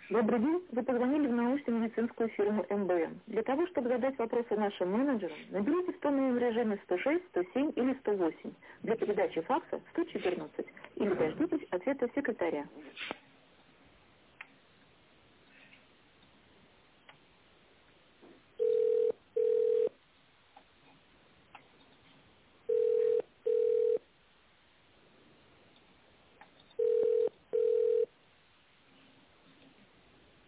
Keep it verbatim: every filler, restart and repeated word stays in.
Добрый день. Вы позвонили в научно-медицинскую фирму эм бэ эм. Для того, чтобы задать вопросы нашим менеджерам, наберите в тоновом режиме сто шесть, сто семь или сто восемь. Для передачи факса сто четырнадцать. Или дождитесь ответа секретаря.